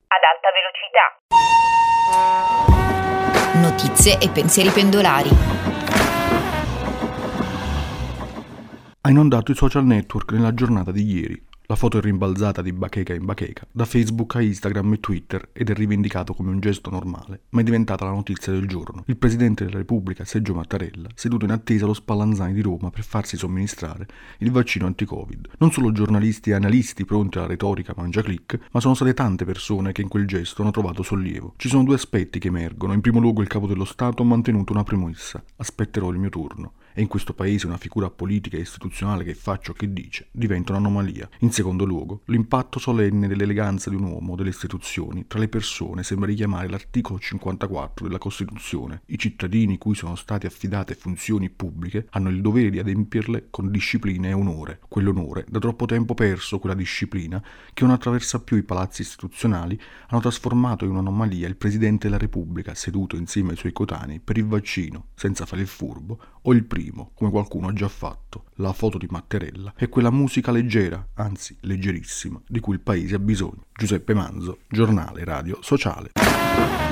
ad alta velocità. Notizie e pensieri pendolari. Ha inondato i social network nella giornata di ieri. La foto è rimbalzata di bacheca in bacheca, da Facebook a Instagram e Twitter, ed è rivendicato come un gesto normale, ma è diventata la notizia del giorno. Il Presidente della Repubblica, Sergio Mattarella, seduto in attesa allo Spallanzani di Roma per farsi somministrare il vaccino anti-Covid. Non solo giornalisti e analisti pronti alla retorica mangiaclick, ma sono state tante persone che in quel gesto hanno trovato sollievo. Ci sono due aspetti che emergono. In primo luogo il Capo dello Stato ha mantenuto una premessa: aspetterò il mio turno. E in questo paese una figura politica e istituzionale che fa ciò che dice diventa un'anomalia. In secondo luogo, l'impatto solenne dell'eleganza di un uomo delle istituzioni tra le persone sembra richiamare l'articolo 54 della Costituzione. I cittadini cui sono state affidate funzioni pubbliche hanno il dovere di adempierle con disciplina e onore. Quell'onore, da troppo tempo perso, quella disciplina, che non attraversa più i palazzi istituzionali, hanno trasformato in un'anomalia il Presidente della Repubblica seduto insieme ai suoi coetanei per il vaccino, senza fare il furbo, o il primo, come qualcuno ha già fatto. La foto di Mattarella è quella musica leggera, anzi leggerissima, di cui il paese ha bisogno. Giuseppe Manzo, Giornale Radio Sociale.